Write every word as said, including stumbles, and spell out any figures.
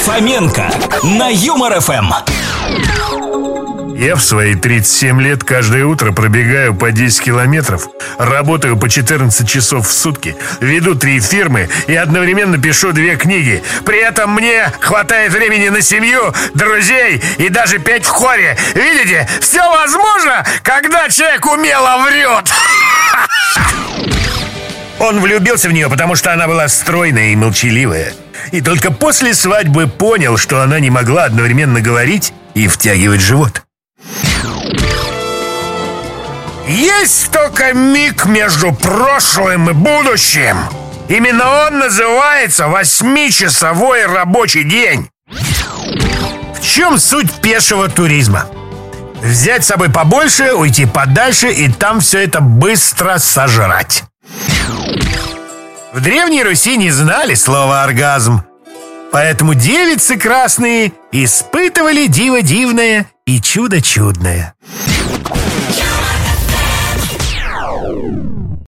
Фоменко на Юмор эф эм. Я в свои тридцать семь лет каждое утро пробегаю по десять километров, работаю по четырнадцать часов в сутки, веду три фирмы и одновременно пишу две книги. При этом мне хватает времени на семью, друзей и даже петь в хоре. Видите, все возможно, когда человек умело врет. Он влюбился в нее, потому что она была стройная и молчаливая. И только после свадьбы понял, что она не могла одновременно говорить и втягивать живот. Есть только миг между прошлым и будущим. Именно он называется восьмичасовой рабочий день. В чем суть пешего туризма? Взять с собой побольше, уйти подальше и там все это быстро сожрать. В Древней Руси не знали слова «оргазм», поэтому девицы красные испытывали диво дивное и чудо чудное.